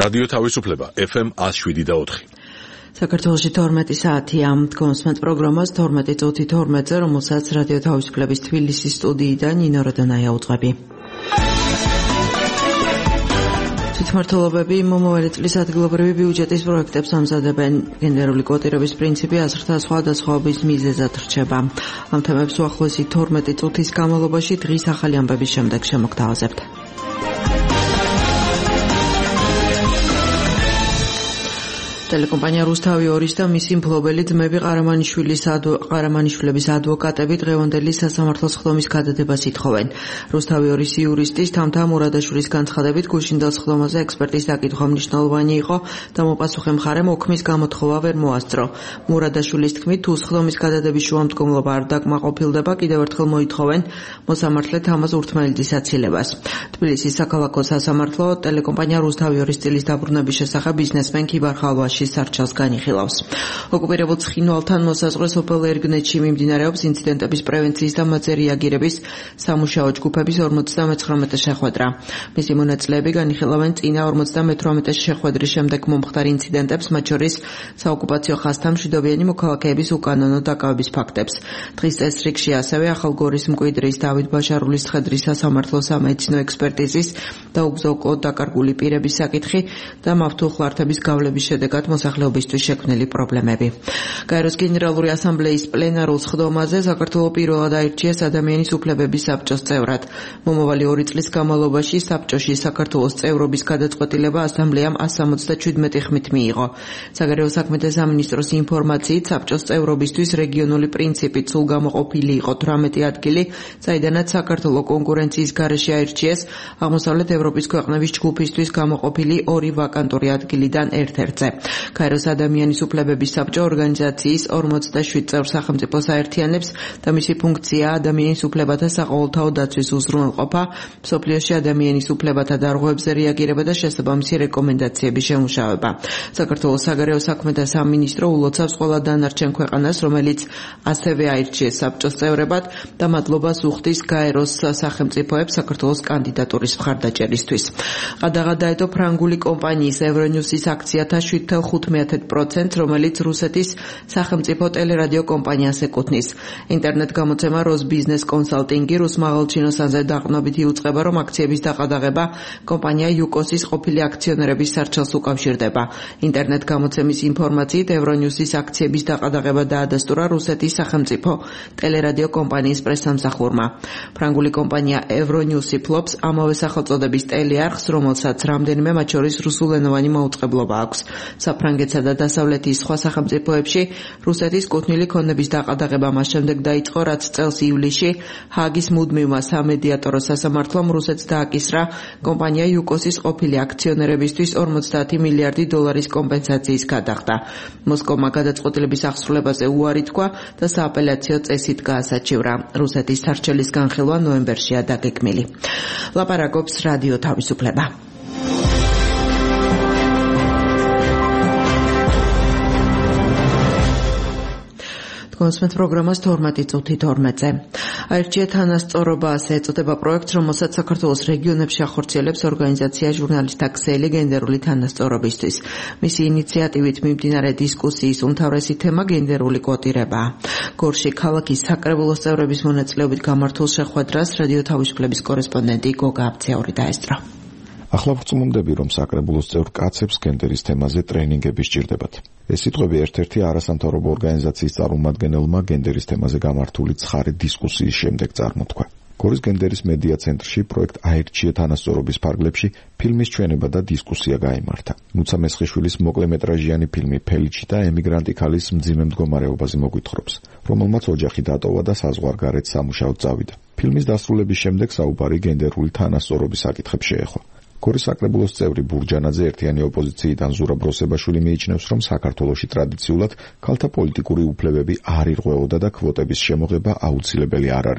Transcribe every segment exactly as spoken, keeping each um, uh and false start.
რადიო თავისუფლება ეფ ემ one oh seven და four. საქართველოში თორმეტი საათია გონსმენთ პროგრამას თორმეტი წუთი თორმეტზე, რომელსაც რადიო თავისუფლების თბილისის სტუდიიდან ნინო როდონაია უძღვები. თვითმმართველობები მომავალი წლის ადგილობრივი ბიუჯეტის პროექტებს ამზადებენ. გენდერული კვოტირების პრინციპი აზრთა სხვადასხვაობის მიზეზად რჩება. ამ თემებს უახლოესი თორმეტი წუთის განმავლობაში დღის ახალი ამბების შემდეგ შემოგთავაზებთ. ტელეკომპანია რუსთავი ორის და მისი მფლობელი ძმები ყარამანიშვილის ყარამანიშვილების ადვოკატები დღევანდელი სასამართლოს ხდომის გადადებას ითხოვენ. რუსთავი ორის იურისტის თამთა მურადაშვილის განცხადებით გუშინდელ ხდომაზე ექსპერტის დაკითხვა მნიშვნელოვანი იყო და მოპასუხე მხარემ ოქმის გამოთხოვა ვერ მოასწრო. მურადაშვილის თქმით, თუ ხდომის გადადების შუამდგომლობა არ დაკმაყოფილდება, კიდევ ერთხელ მოითხოვენ მოსამართლედ ამას ურთმელეთის აცილებას. თბილისის საქალაქო სასამართლო ტელეკომპანია რუსთავი ორის წილის დაბრუნების შესახებ ბიზნესმენ ქიბარ ხალვაშ სარჩელს განიხილავს. ოკუპირებულ ცხინვალთან მოსაზღვრე სოფელ ერგნეთში მიმდინარეობს ინციდენტების პრევენციის და მათზე რეაგირების სამუშაო ჯგუფების ორმოცდამეცხრამეტე შეხვედრა. მისი მონაწილეები განიხილავენ წინა ორმოცდამეთვრამეტე შეხვედრის შემდეგ მომხდარ ინციდენტებს, მათ შორის საოკუპაციო ხაზთან მშვიდობიანი მოქალაქეების უკანონო დაკავების ფაქტებს. დღის წესრიგში ასევე ახალგორის მკვიდრის დავით ბაშარულის ცხედრის სასამართლო სამედიცინო ექსპერტიზის და უგზო დაკარგული პირების საკითხი და მავთულხლართების გავლების შედეგად მოსახლეობისთვის შექმნილი პრობლემები. გაეროს გენერალური ასამბლეის პლენარულ ხდომაზე საქართველო პირველად აირჩიეს ადამიანის უფლებების საბჭოს წევრად. მომავალი ორი წლის განმავლობაში საბჭოში საქართველოს წევრობის გადაწყვეტილება ასამბლეამ one hundred seventy-seven ხმით მიიღო. საგარეო საქმეთა სამინისტროს ინფორმაციით საბჭოს წევრობისთვის რეგიონული პრინციპით სულ გამოყოფილი იყო eighteen ადგილი, საიდანაც საქართველო კონკურენციის გარეშე აირჩიეს აღმოსავლეთ ევროპის ქვეყნების ჯგუფისთვის გამოყოფილი ორი ვაკანტური ადგილიდან ერთ-ერთზე. გაეროს ადამიანის უფლებების საბჭო ორგანიზაციის forty-seven წევრ სახელმწიფოს აერთიანებს და მისი ფუნქცია ადამიანის უფლებათა საყოველთაო დაცვის უზრუნველყოფა, მსოფლიოში ადამიანის უფლებათა დარღვევებზე რეაგირება და შესაბამისი რეკომენდაციების შემუშავება. საქართველოს საგარეო საქმეთა სამინისტრო ულოცავს ყველა დანარჩენ ქვეყანას, რომელიც ასევე აირჩიეს საბჭოს წევრებად და მადლობას უხდის გაეროს სახელმწიფოებს საქართველოს კანდიდატურის მხარდაჭერისთვის. ყადაღად დაედო ფრანგული კომპანიის ევრონიუსის აქციათა seven point five procent, რომელიც რუსეთის სახელმწიფო ტელერადიო კომპანიას ეკუთვნის. ინტერნეტ გამოცემა როსბიზნეს კონსალტინგი რუს მაღალჩინოსანზე დაყრდნობით იუწყება, რომ აქციების დაყადაღება კომპანია იუკოსის ყოფილი აქციონერების სარჩელს უკავშირდება. ინტერნეტ გამოცემის ინფორმაციით ევრონიუსის აქციების დაყადაღება დაადასტურა რუსეთის სახელმწიფო ტელერადიო კომპანიის პრესსამსახურმა. ფრანგული კომპანია ევრონიუსი ფლობს ამავე სახელწოდების ტელეარხს, რომელსაც რამდენიმე მათ შორის რუსულენოვანი მაუწყებლობა აქვს. საფრანგეთსა და დასავლეთის სხვა სახელმწიფოებში რუსეთის კუთვნილი ქონების დაყადაღება მას შემდეგ დაიწყო, რაც წელს ივლისში ჰააგის მუდმივმა სამედიატორო სასამართლომ რუსეთს დააკისრა კომპანია იუკოსის ყოფილი აქციონერებისთვის forty მილიარდი დოლარის კომპენსაციის გადახდა. მოსკოვმა გადაწყვეტილების აღსრულებაზე უარი თქვა და სააპელაციო წესით გაასაჩივრა. რუსეთის სარჩელის განხილვა ნოემბერშია დაგეგმილი. ლაპარაკობს რადიო თავისუფლება. გონსმენთ პროგრამას თორმეტი წუთი თორმეტზე. აირჩია თანასწორობა ასე ეწოდება პროექტს, რომელსაც საქართველოს რეგიონებში ახორციელებს ორგანიზაცია ჟურნალისტთა ქსელი გენდერული თანასწორობისთვის. მისი ინიციატივით მიმდინარე დისკუსიის უმთავრესი თემა გენდერული კვოტირებაა. გორში ქალაქის საკრებულოს წევრების მონაწილეობით გამართულ შეხვედრას რადიო თავისუფლების კორესპონდენტი გოგა აბცეური დაესწრო. ახლა ვწმუნდები, რომ საკრებულოს წევრ კაცებს გენდერის თემაზე ტრენინგები სჭირდებათ. ეს სიტყვები ერთ-ერთი არასამთავრობო ორგანიზაციის წარმომადგენელმა გენდერის თემაზე გამართული ცხარე დისკუსიის შემდეგ წარმოთქვა. გორის გენდერის მედია ცენტრში პროექტ აირჩია თანასწორობის ფარგლებში ფილმის ჩვენება და დისკუსია გაიმართა. ნუცა მესხიშვილის მოკლემეტრაჟიანი ფილმი ფელიჩი და ემიგრანტი ქალის მძიმე მდგომარეობაზე მოგვითხრობს, რომელმაც ოჯახი დატოვა და საზღვარგარეთ სამუშაოდ წავიდა. ფილმის დასრულების შემდეგ საუბარი გენდერული თანასწორობის საკითხებს შეეხო. გორის საკრებულოს წევრი ბურჯანაძე ერთიანი ოპოზიციიდან ზურაბ როსებაშვილი მიიჩნევს, რომ საქართველოში ტრადიციულად ქალთა პოლიტიკური უფლებები არ ირღვეოდა და კვოტების შემოღება აუცილებელი არ არის.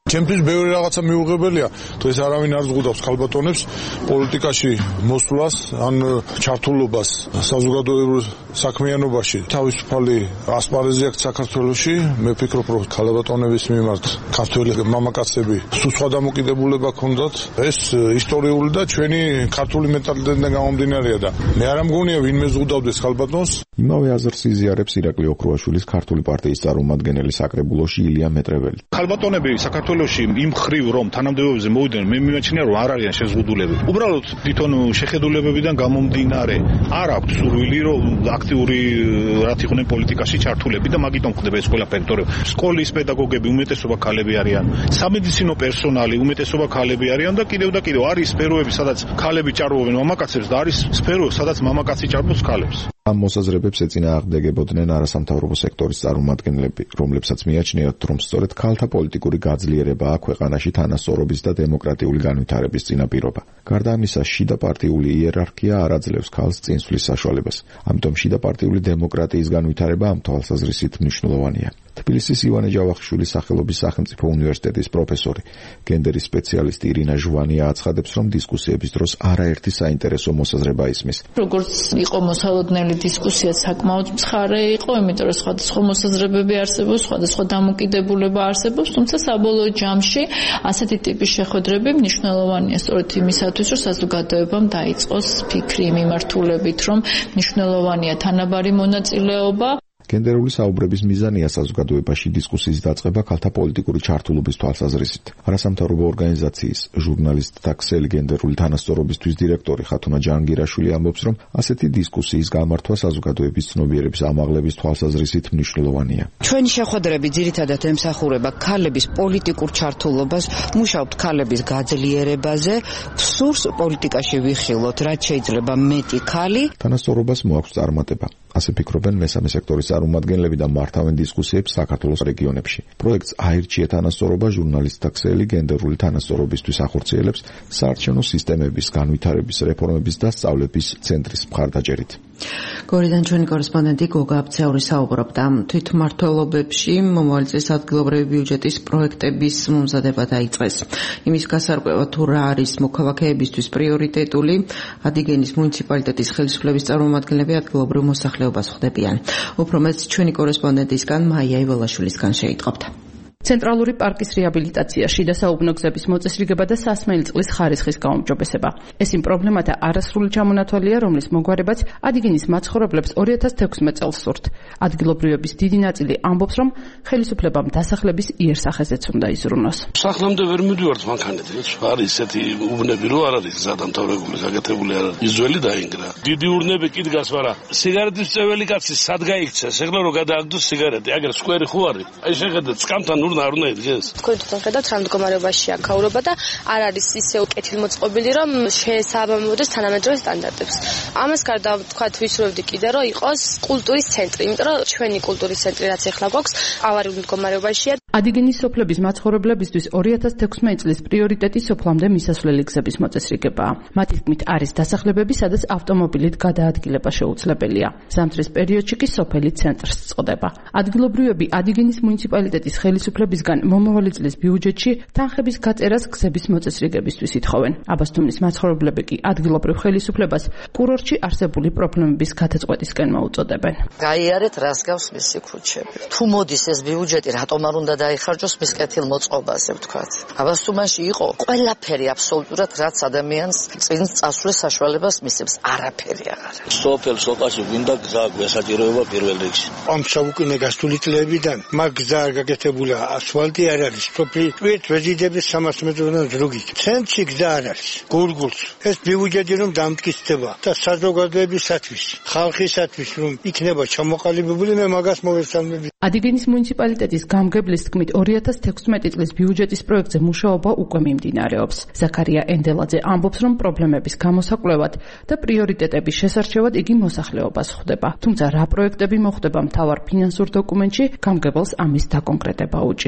ჩემთვის ბევრი რაღაცა მიუღებელია, დღეს არავინ არ ზღუდავს ქალბატონებს პოლიტიკაში მოსვლას, ან ჩართულობას საზოგადოებრივ საქმიანობაში. თავისუფალი ასპარეზი აქვს საქართველოში, მე ვფიქრობ, რომ ქალბატონების მიმართ ქართველი მამაკაცები სულ სხვა დამოკიდებულება ჰქონდათ. ეს ისტორიული და ჩვენი ქართული მენტალიტეტიდან გამომდინარეა და მე არ ამგონია ვინმე ზღუდავდეს ქალბატონს. იმავე აზრს იზიარებს ირაკლი ოქროაშვილის ქართული პარტიის წარმომადგენელი საკრებულოში ილია მეტრეველი. ქალბატონები საქართველოში იმ ხრივ რომ თანამდებობებზე მოვიდნენ, მე მიმაჩნია რომ არ არიან შეზღუდულები. უბრალოდ თვითონ შეხედულებებიდან გამომდინარე არ აქვს სურვილი რომ აქტიური რაც იყვნენ პოლიტიკაში ჩართულები და მაგიტომ ხდება ეს ყველა ფაქტორი. სკოლის პედაგოგები უმეტესობა ქალები არიან, სამედიცინო პერსონალი უმეტესობა ქალები არიან და კიდევ და კიდევ არის სფეროები, სადაც ქალები ჭარბობენ მამაკაცებს და არის სფეროები, სადაც მამაკაცი ჭარბობს ქალებს. ამ მოსაზრებებს ეწინააღმდეგებოდნენ არასამთავრობო სექტორის წარმომადგენლები, რომლებსაც მიაჩნიათ, რომ სწორედ ქალთა პოლიტიკური გაძლიერებაა ქვეყანაში თანასწორობის და დემოკრატიული განვითარების წინაპირობა. გარდა ამისა, შიდა პარტიული იერარქია არ აძლევს ქალს წინსვლის საშუალებას. ამიტომ შიდა პარტიული დემოკრატიის განვითარება ამ თვალსაზრისით მნიშვნელოვანია. თბილისის ივანე ჯავახიშვილის სახელობის სახელმწიფო უნივერსიტეტის პროფესორი, გენდერის სპეციალისტი ირინა ჟვანია აცხადებს, რომ დისკუსიების დროს არაერთი საინტერესო მოსაზრება ისმის. როგორც იყო მოსალოდნელი დისკუსია საკმაოდ მსხარე იყო, იმიტომ რომ სხვადასხვა მოსაზრებები არსებობს, სხვადასხვა დამოკიდებულება არსებობს, თუმცა საბოლოო ჯამში ასეთი ტიპის შეხვედრები მნიშვნელოვანია სწორედ იმისათვის, რომ საზოგადოებამ დაიწყოს ფიქრი მიმართულებით, რომ მნიშვნელოვანია თანაბარი მონაწილეობა. გენდერული საუბრების მიზანია საზოგადოებაში დისკუსიის დაწყება ქალთა პოლიტიკური ჩართულობის თვალსაზრისით. არასამთავრობო ორგანიზაციის ჟურნალისტთა ქსელი გენდერული თანასწორობისთვის დირექტორი ხათუნა ჯანგირაშვილი ამბობს, რომ ასეთი დისკუსიის გამართვა საზოგადოების ცნობიერების ამაღლების თვალსაზრისით მნიშვნელოვანია. ჩვენი შეხვედრები ძირითადად ემსახურება ქალების პოლიტიკურ ჩართულობას, მუშაობთ ქალების გაძლიერებაზე, სურს პოლიტიკაში ვიხილოთ, რაც შეიძლება მეტი ქალი. თანასწორობას მოაქვს წარმატება. ასე ფიქრობენ მესამე სექტორის წარმომადგენლები და მართავენ დისკუსიებს საქართველოს რეგიონებში. პროექტს აირჩია თანასწორობა ჟურნალისტთა ქსელი გენდერული თანასწორობისთვის ახორციელებს საარჩევნო სისტემების განვითარების რეფორმების და სწავლების ცენტრის მხარდაჭერით. გორიდან ჩვენი კორესპონდენტი გოგა აბცეული საუბრობდა თვითმმართველობებში მომავალი წლის ადგილობრივი ბიუჯეტის პროექტების მომზადება დაიწყეს. იმის გასარკვევად თუ რა არის მოქალაქეებისთვის პრიორიტეტული, ადიგენის მუნიციპალიტეტის ხელისუფლების წარმომადგენლები ადგილობრივ მოსახლეობას ხვდებიან. უფრო მეც ჩვენი კორესპონდენტისგან მაია იველაშვილისგან შეიტყობთ. ცენტრალური პარკის რეაბილიტაციაში და საუბნო გზების მოწესრიგება და სასმელი წყლის ხარისხის გაუმჯობესება. ეს იმ პრობლემათა არასრული ჩამონათვალია, რომლის მოგვარებაც ადიგენის მაცხოვრებლებს ორი ათას თექვსმეტ წელს სურთ. ადგილობრივების დიდი ნაწილი ამბობს, რომ ხელისუფლებამ დასახლების იერსახეზეც უნდა იზრუნოს. სახლამდე ვერ მივდივართ მანქანით, არის ესეთი უბნები, რომ არ არის გზა დამთავრებული, გაკეთებული არ არის. იძველი დაინგრა. დიდი ურნები კი დგას, მაგრამ სიგარეტის წეველი კაცი სად გაიქცეს? ეხლა რომ გადააგდოს სიგარეტი, აგერ სკვერი ხო არის? აი შეხედეთ, სკამთან ურნა არ უნდა იდგეს. თქვენ თვითონ ხედავთ რა მდგომარეობაშია ქაურობა და არ არის ისე კეთილმოწყობილი, რომ შეესაბამებოდეს თანამედროვე სტანდარტებს. ამას გარდა ვთქვათ, ვისურვებდი კიდე, რომ იყოს კულტურის ცენტრი, იმიტომ რომ ჩვენი კულტურის ცენტრი რაც ახლა გვაქვს, ავარიულ მდგომარეობაშია. ადიგენის სოფლების მაცხოვრებლებისთვის ორი ათას თექვსმეტ წლის პრიორიტეტი სოფლამდე მისასვლელი გზების მოწესრიგებაა. მათი თქმით არის დასახლებები, სადაც ავტომობილით გადაადგილება შეუძლებელია. ზამთრის პერიოდში კი სოფელი ცენტრს წოდება. ადგილობრივები ადიგენის მუნიციპალიტეტის ხელისუფლებისგან მომავალი წლის ბიუჯეტში თანხების გაწერას გზების მოწესრიგებისთვის ითხოვენ. აბასთუმნის მაცხოვრებლები კი ადგილობრივ ხელისუფლებას კურორტში არსებული პრობლემების გადაწყვეტისკენ მოუწოდებენ. გაიარეთ რას გავს მისი ქუჩები. თუ მოდის ეს ბიუჯეტი, რატომ არ უნდა დაიხარჯოს მის კეთილმოწყობაზე, ვთქვათ. აბასთუმანში იყო ყველაფერი აბსოლუტურად, რაც ადამიანს წინ წასვლის საშუალებას მისცემს, არაფერი აღარ. სოფელ სოფაში გვინდა გზა გვესაჭიროება პირველ რიგში. ამ საუკუნე გასული წლებიდან მაგ გზა არ გაკეთებული, ასფალტი არ არის. სოფლის ტვირთ ვეზიდების სამას მეტროდან ზრუგით. ცენტრში გზა არ არის. გურგულს ეს ბიუჯეტი რომ დამტკიცდება და საზოგადოებისათვის, ხალხისათვის რომ იქნება ჩამოყალიბებული, მე მაგას მოვესალმები. ადიგენის მუნიციპალიტეტის გამგებლის თქმით ორი ათას თექვსმეტ წლის ბიუჯეტის პროექტზე მუშაობა უკვე მიმდინარეობს. ზაქარია ენდელაძე ამბობს, რომ პრობლემების გამოსაკვლევად და პრიორიტეტების შესარჩევად იგი მოსახლეობას ხვდება. თუმცა რა პროექტები მოხდება მთავარ ფინანსურ დოკუმენტში, გამგებელს ამის დაკონკრეტება უჭირს.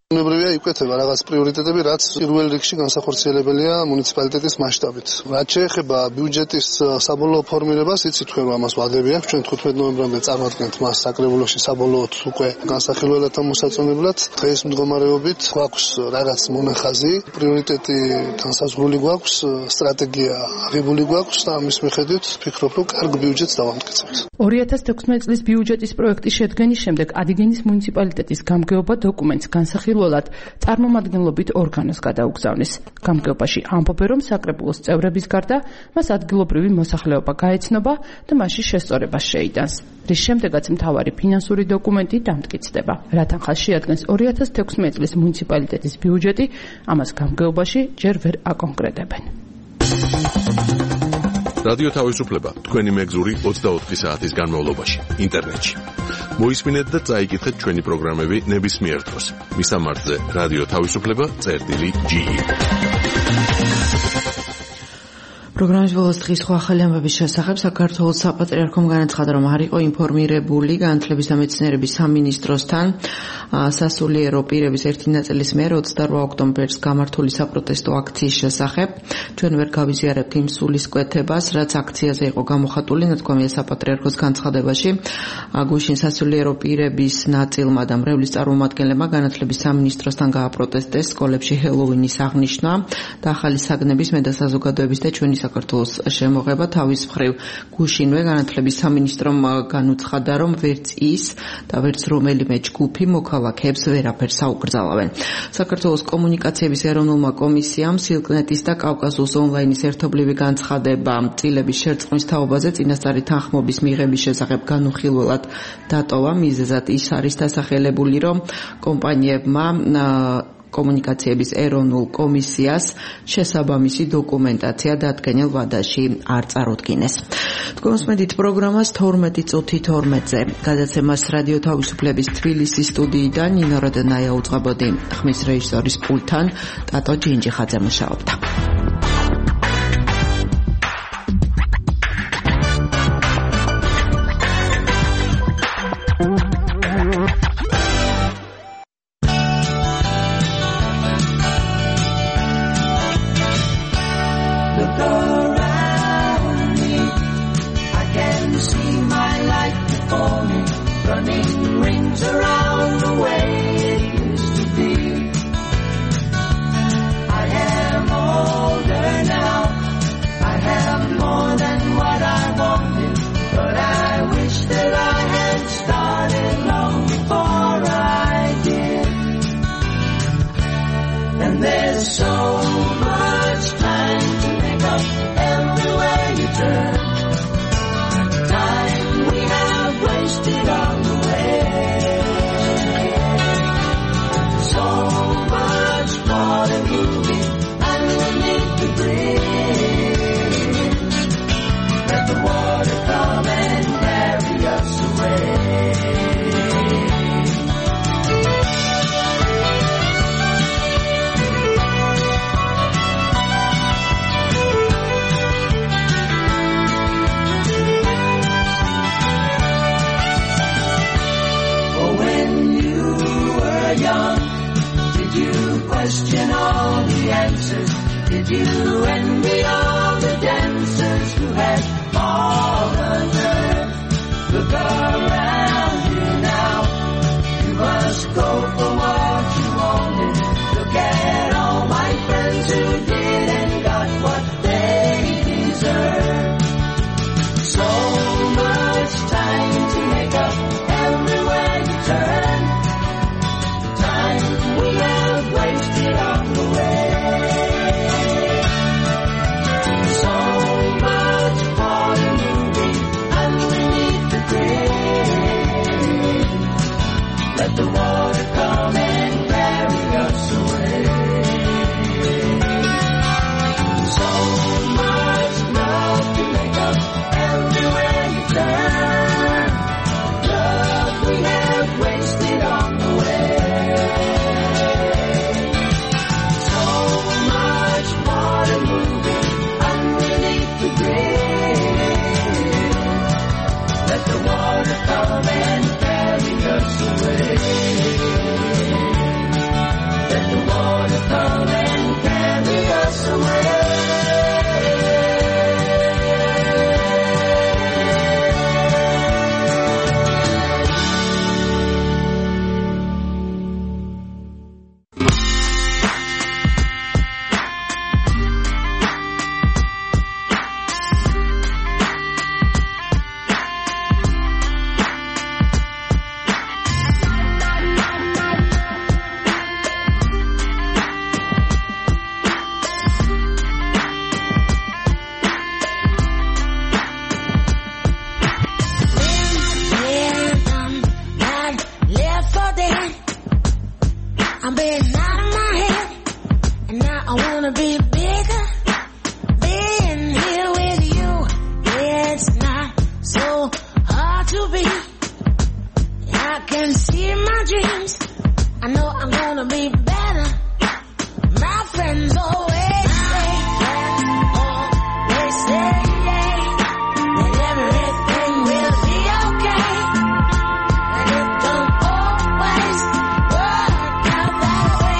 უნებრივია იკვეთება რაღაც პრიორიტეტები, რაც პირველ რიგში განსახორციელებელია მუნიციპალიტეტის მასშტაბით. რაც შეეხება ბიუჯეტის საბოლოო ფორმირებას, იცით თქვენ რომ ამას ვადები აქვს, ჩვენ თხუთმეტ ნოემბრამდე წარმატებთ მას საკრებულოში საბოლოოდ უკვე განსახილველად მოსაწონებლად. დღეს მდგომარეობით გვაქვს რაღაც მონახაზი, პრიორიტეტი განსაზღვრული გვაქვს, სტრატეგია აღებული გვაქვს და ამის მიხედვით ვფიქრობ, რომ კარგ ბიუჯეტს დავამტკიცებთ. ორი ათას თექვსმეტ წლის ბიუჯეტის პროექტის შედგენის შემდეგ ადიგენის მუნიციპალიტეტის გამგეობა დოკუმენტს განსახილველად წარმომადგენლობით ორგანოს გადაუგზავნეს. გამგეობაში ამბობენ, რომ საკრებულოს წევრების გარდა მას ადგილობრივი მოსახლეობა გაეცნობა და მასში შესწორებას შეიტანს. რის შემდეგაც მთავარი ფინანსური დოკუმენტი დამტკიცდება. რათან ხალხს შეადგენს ორი ათას თექვსმეტ წლის მუნიციპალიტეტის ბიუჯეტი, ამას გამგეობაში ჯერ ვერ აკონკრეტებენ. რადიო თავისუფლება თქვენი მეგზური ოცდაოთხი საათის განმავლობაში ინტერნეტში. მოისმინეთ და წაიკითხეთ ჩვენი პროგრამები ნებისმიერ დროს. მისამართზე რადიო თავისუფლება წერტილი ჯი. პროგრამის ბოლოს დღის სხვა ახალი ამბების შესახებ საქართველოს საპატრიარქომ განაცხადა, რომ არ იყო ინფორმირებული განათლების და მეცნიერების სამინისტროსთან სასულიერო პირების ერთი ნაწილის მიერ ოცდაორ ოქტომბერს გამართული საპროტესტო აქციის შესახებ. ჩვენ ვერ გავიზიარებთ იმ სულისკვეთებას, რაც აქციაზე იყო გამოხატული, ნათქვამია საპატრიარქოს განცხადებაში. გუშინ სასულიერო პირების ნაწილმა და მრევლის წარმომადგენლებმა განათლების სამინისტროსთან გააპროტესტეს სკოლებში ჰელოვინის აღნიშვნა და ახალი საგნების მე და საზოგადოების და ჩვენი საქართველოს შემოღება. თავის მხრივ გუშინვე განათლების სამინისტრომ განუცხადა, რომ ვერც ის და ვერც რომელიმე ჯგუფი მოქალაქეებს ვერაფერს აუკრძალავენ. საქართველოს კომუნიკაციების ეროვნულმა კომისიამ სილკნეტის და კავკასიის ონლაინის ერთობლივი განცხადება წილების შერწყმის თაობაზე წინასწარი თანხმობის მიღების შესახებ განუხილველად დატოვა. მიზეზად ის არის დასახელებული, რომ კომპანიებმა კომუნიკაციების ეროვნულ კომისიას შესაბამისი დოკუმენტაცია დადგენილ ვადაში არ წარუდგინეს. თქვენსმენით პროგრამას თორმეტი წუთი თორმეტზე. გადაცემას რადიო თავისუფლების თბილისის სტუდიიდან ნინო როდენაია უძღვებოდი. ხმის რეჟისორის პულტთან ტატო ჯინჯიხაძე მუშაობდა. I'm being out of my head, and now I wanna be bigger. Being here with you, it's not so hard to be. I can see my dreams, I know I'm gonna be better. My friends always say, always say that everything will be okay, and it don't always work out that way.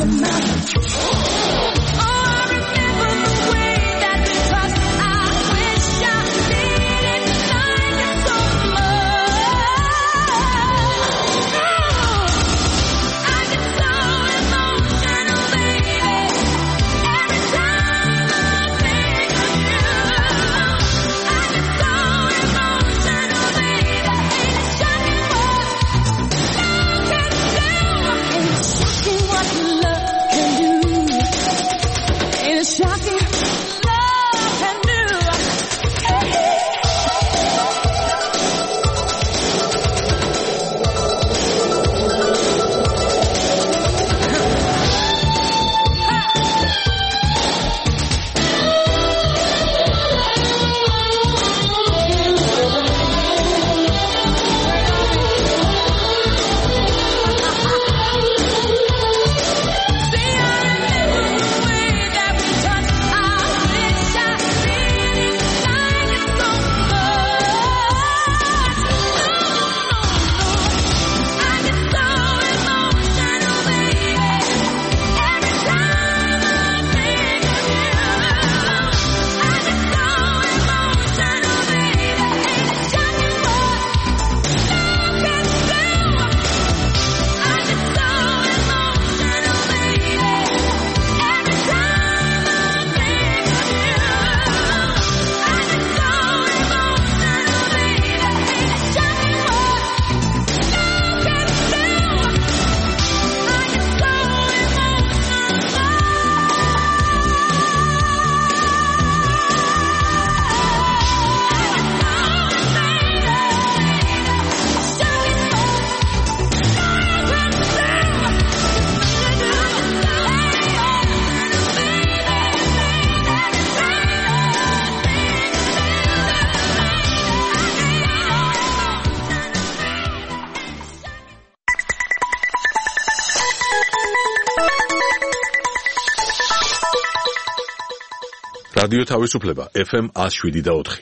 რადიო თავისუფლება ეფ ემ one oh seven და four.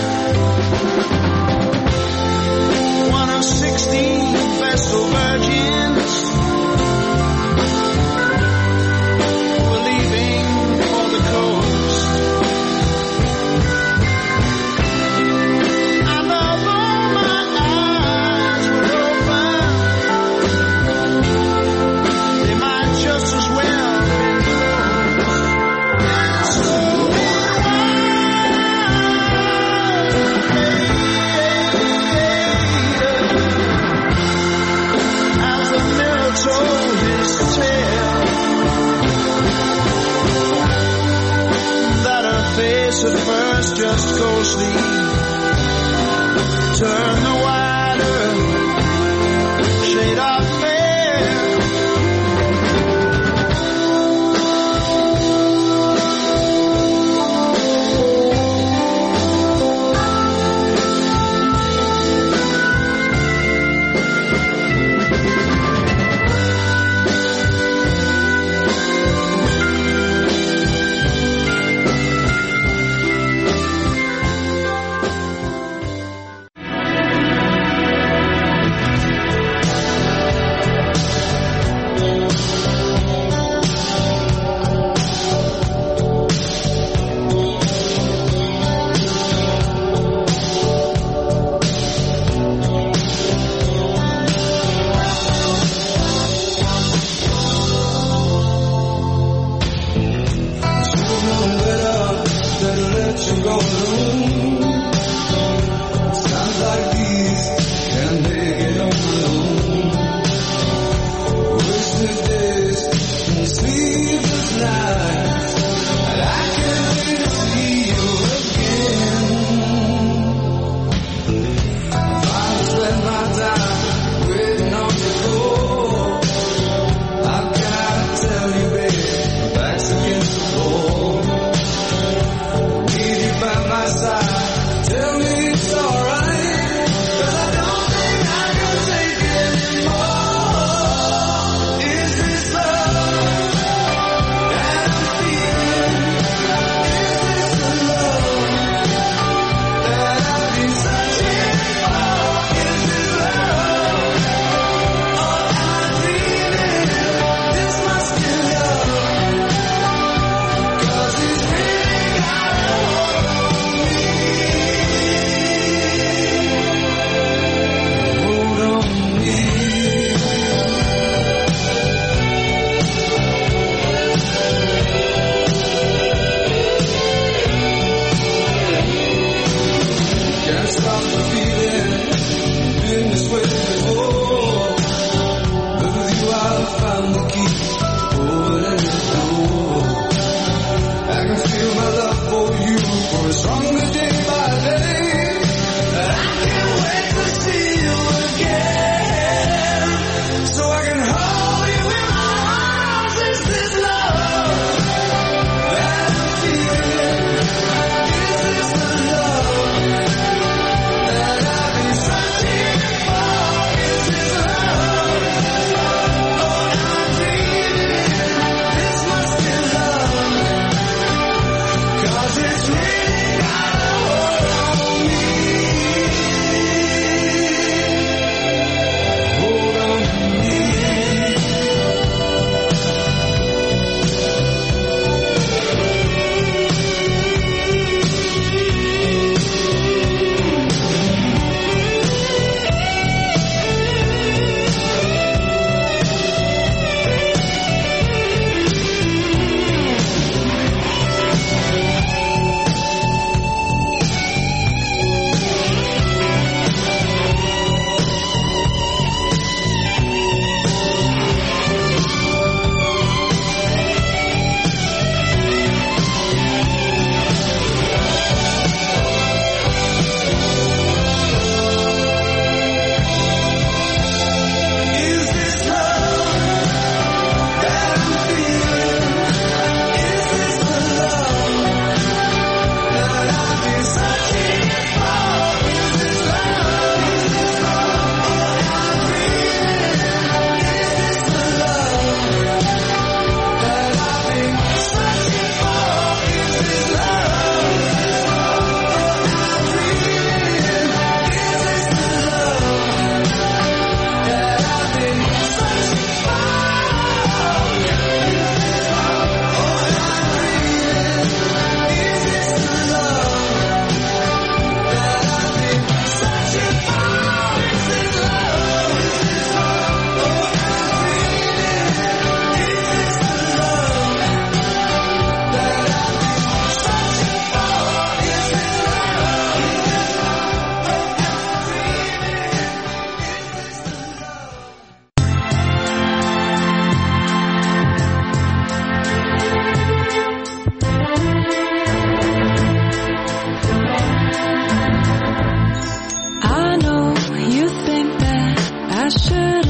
One of sixteen Vestal Virgins. just go sleep. Turn the wider shade of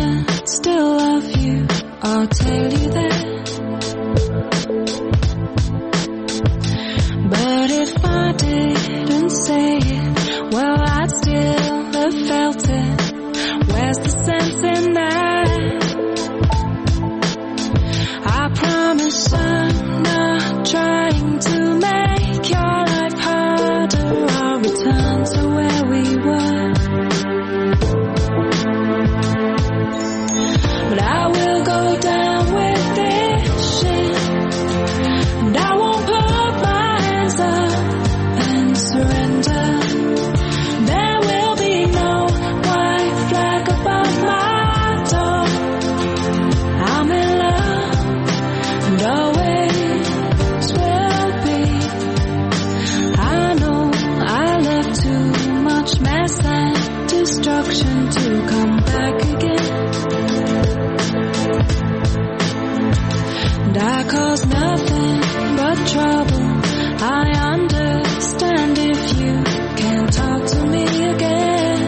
I still love you, I'll tell you that. But if I didn't say it, well, I'd still have felt it. Where's the sense in that? I promise I'm not trying to make your life harder. I'll return to where we were. But I will go down with this shit, and I won't put my hands up and surrender. There will be no white flag above my door. I'm in love and always will be. I know I left too much mess and destruction to come back again. And I caused nothing but trouble. I understand if you can't talk to me again.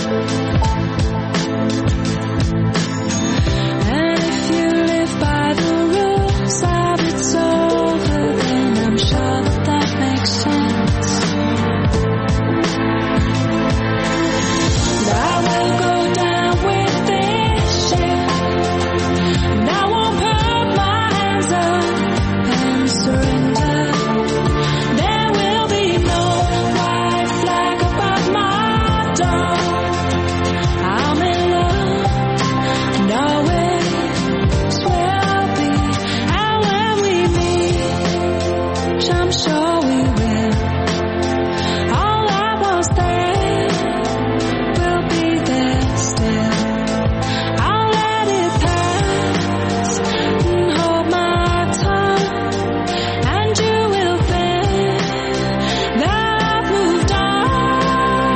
And if you live by the rules of it's over, then I'm sure that that makes sense. And I will go down with this shit, and I won't put my hands up and surrender. There will be no white flag above my door. I'm in love and always will be. And when we meet, I'm sure we will, all that was there will be there still. I'll let it pass and hold my tongue, and you will think that I've moved on.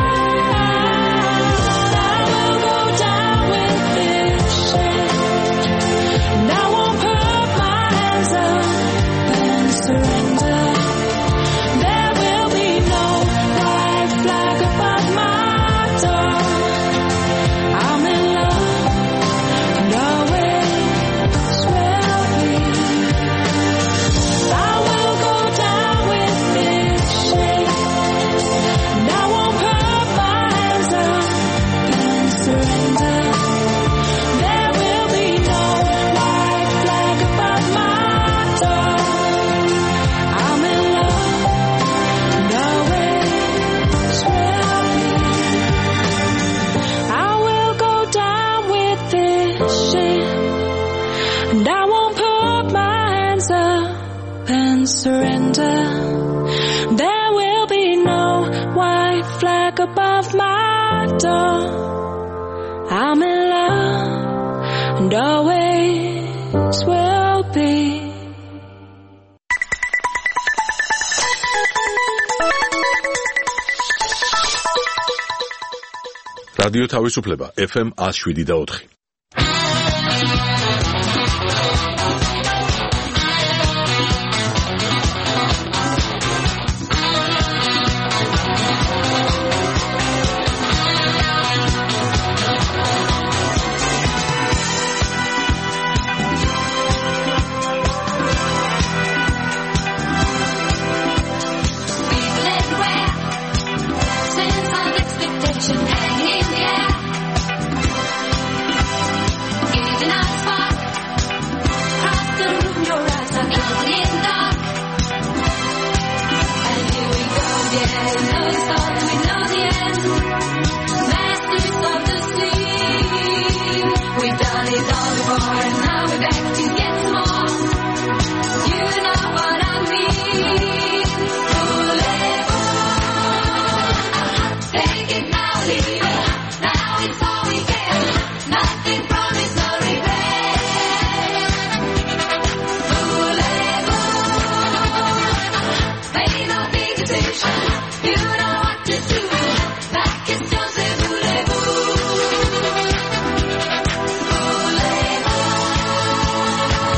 I will go down with this shit, and I won't put my hands up and surrender. There will be no white flag above my door. I'm in love and always will be. I will go down with this shit, and I won't put my hands up and surrender. There will be no white flag above my door. I'm in love and always will be. I will go down with this shit, and I won't put my hands up and surrender. There will be no white flag above my door. I'm in love and always will be. რადიო თავისუფლება ეფ ემ one oh seven და four. People everywhere, sense of expectation hanging in the air. Gazing at the spark, across the room, your eyes are glowing in the dark. And here we go again, we know the start, we know the end. Masters of the sea, we've done it all before, and now we're back to get some more. You know what I mean. Take it now, leave it. Now it's all we get. Nothing promised, no regret. Voulez-vous? Pay no big attention. You know what to do. La question c'est voulez-vous? Voulez-vous?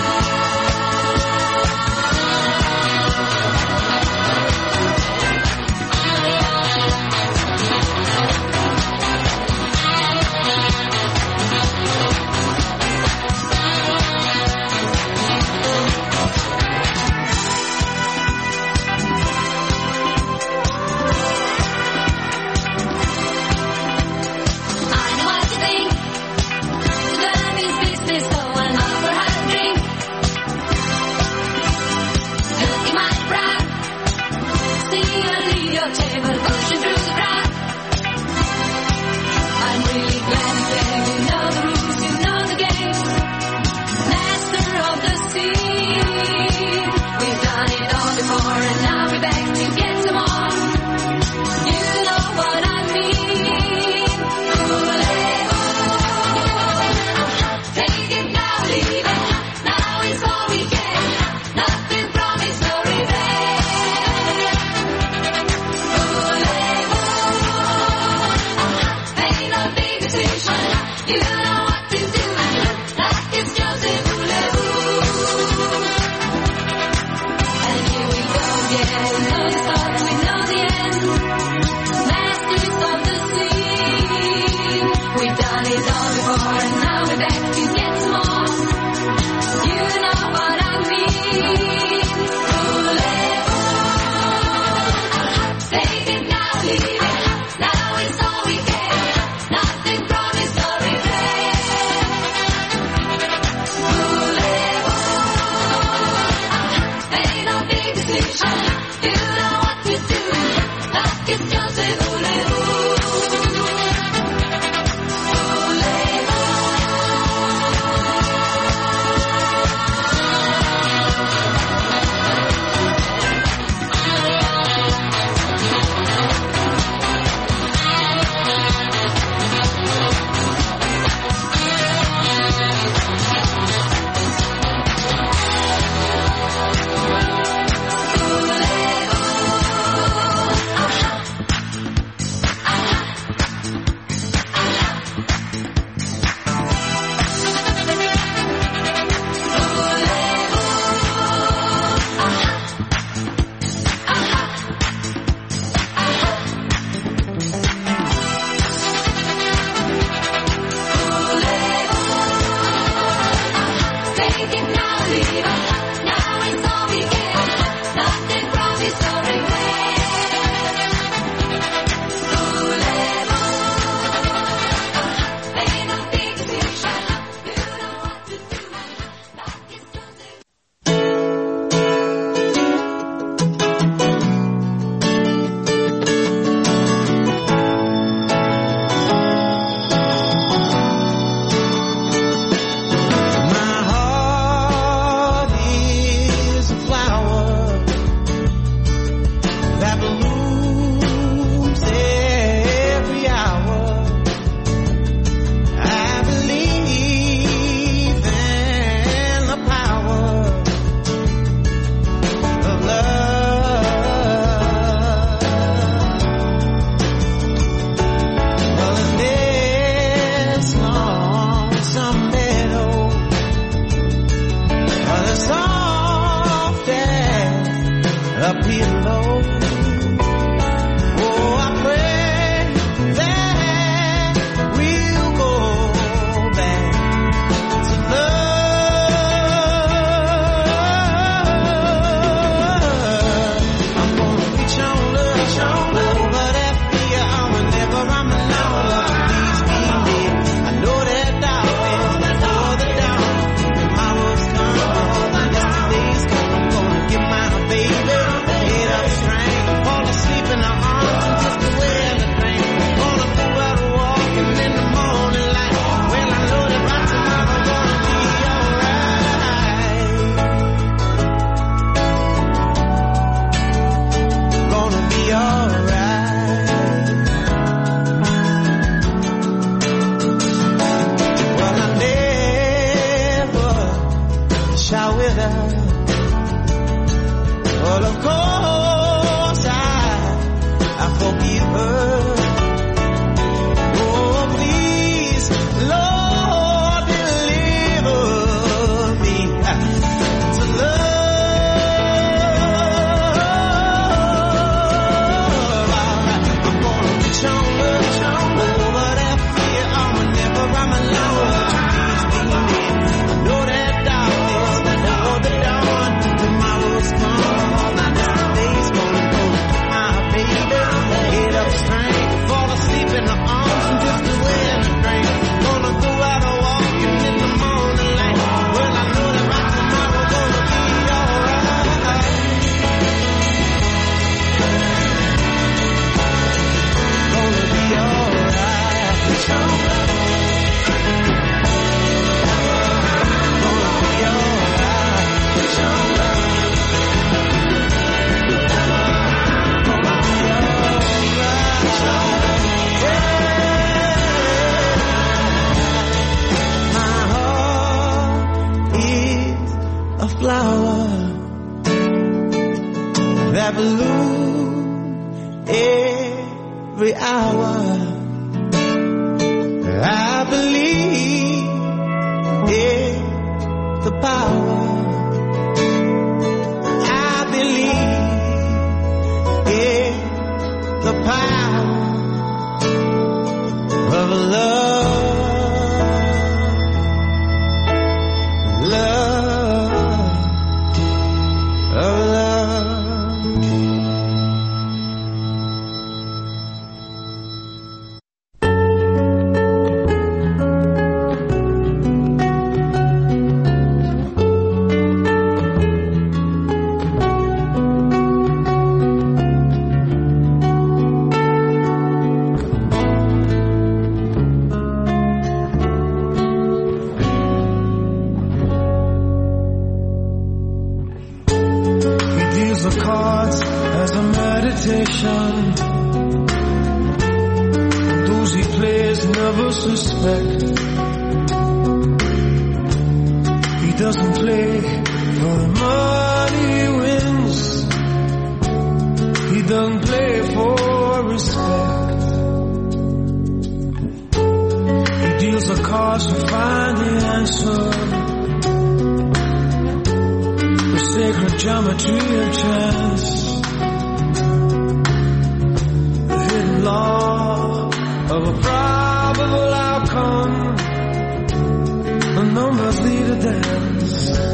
Numbers lead a dance.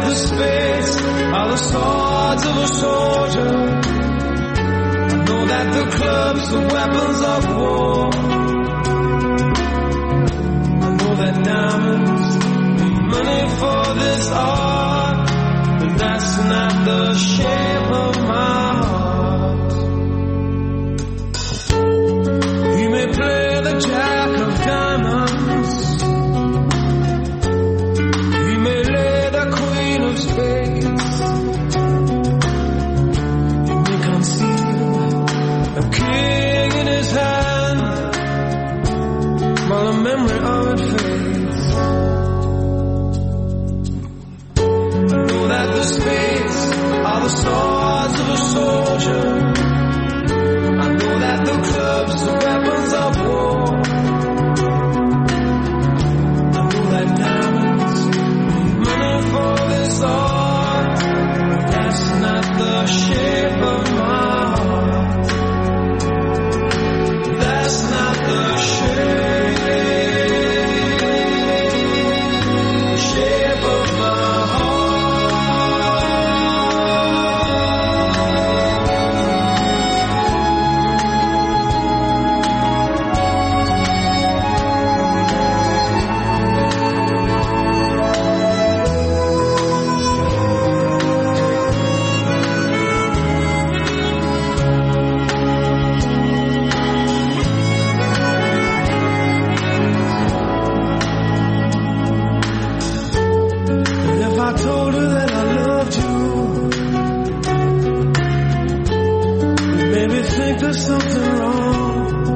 the spades are the swords of a soldier. I know that the clubs are weapons of war. I know that diamonds need money for this art, but that's not the shape of my heart. He may play the jack of diamonds, he may lay the queen of spades, he may conceal a king in his hand while the memory of it fades. I know that the spades are the swords of a soldier. I know that the clubs are weapons of war. I know that diamonds need money for this art, but that's not the shape of my heart. That's not the shape, shape of my I told her that I loved you, it made me think there's something wrong.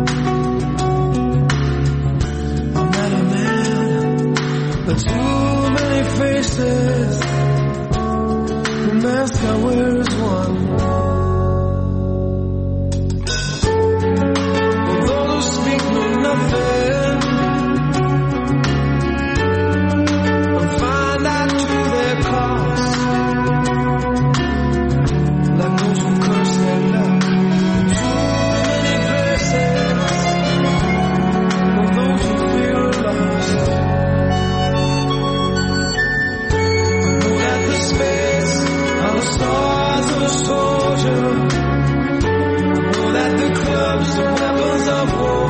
I met a man with too many faces, the mask I wear is one. For those who speak know nothing and find out to their cost, like those who curse their luck in too many places, or those who feel lost. I know that the spades are the swords of a soldier. I know that the clubs are weapons of war.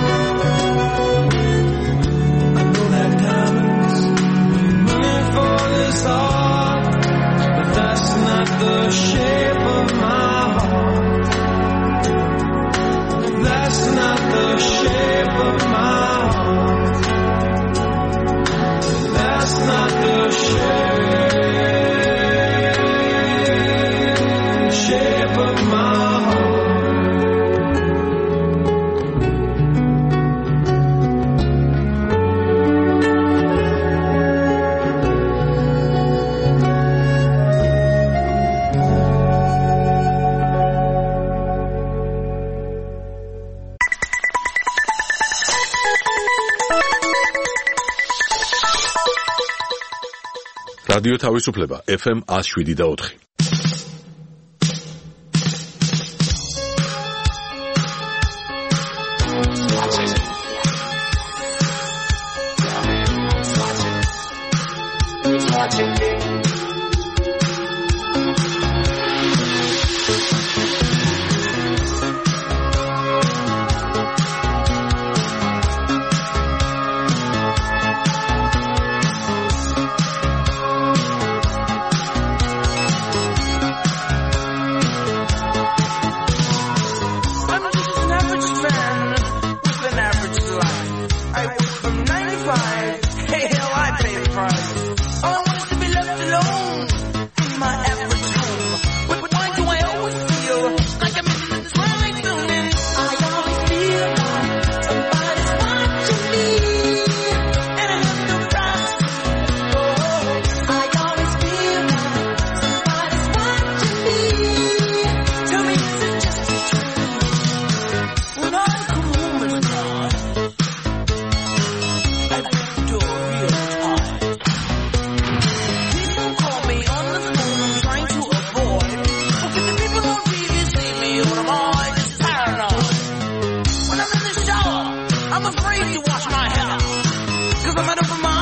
I know that diamonds need money for this art, but that's not the shape of my heart. That's not the shape of my heart. That's not the shape, shape of my heart. რადიო თავისუფლება ეფ ემ one oh seven და four. I'm afraid to wash my hair, 'cause I'm out of my